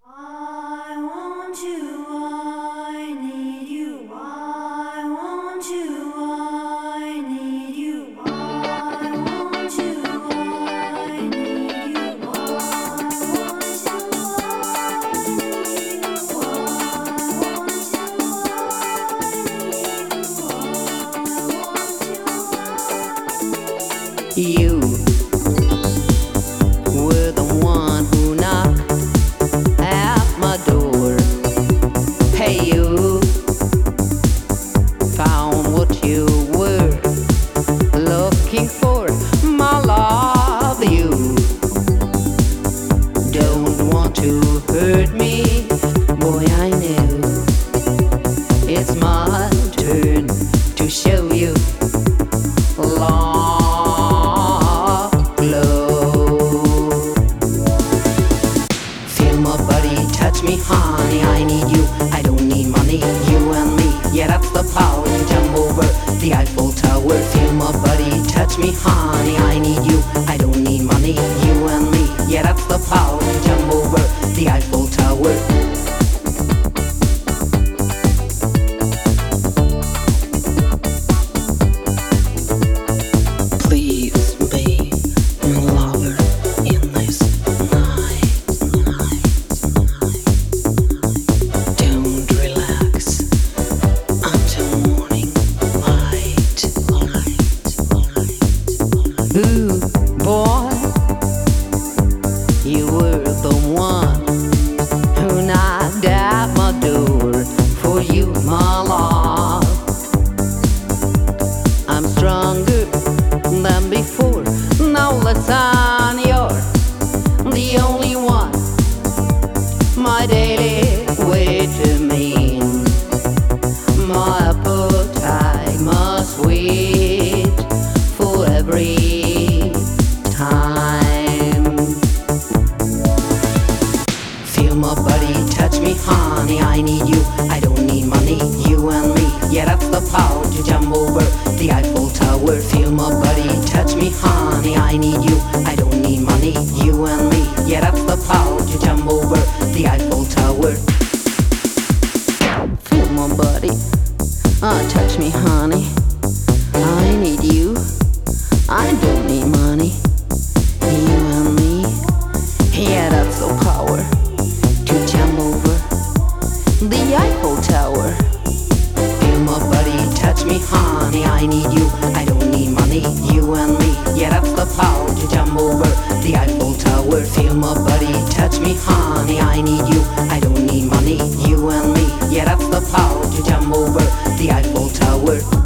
I want you, I need you, I want you, I need you, I want you, I need you, I want you, I need you, I want you, I need you, I want you, I need you. You were the one who knocked at my door. Hey, you found what you were looking for. My love, you don't want to hurt me. Boy, I know it's my turn to show you love glow. Feel my body, touch me, honey. I need you, I don't need money. You and me, yeah, that's the power to jump over the Eiffel Tower. Feel my body, touch me, honey. I need you, I don't need money. You and me, yeah, that's the power to jump over the Eiffel Tower. Please be my lover in this night. Don't relax until morning light. Ooh, boy, you were the one who knocked at my door. For you, my love, I'm stronger than before. Now listen, you're the only one, my daily vitamin, my appetite, my sweet for every time. Feel my body, touch me, honey. I need you, I don't need money. You and me, yeah, that's the power to jump over the Eiffel Tower. Feel my body, touch me, honey. I need you, I don't need money. You and me, yeah, that's the power to jump over the Eiffel Tower. Feel my body, touch me, honey. I need you, I don't need money. You and me, yeah, that's the power to jump over the Eiffel Tower. Feel my body, touch me, honey. I need you, I don't need money. You and me, yeah, that's the power to jump over the Eiffel Tower. Feel my body, touch me, honey. I need you, I don't need money. You and me, yeah, that's the power to jump over the Eiffel Tower.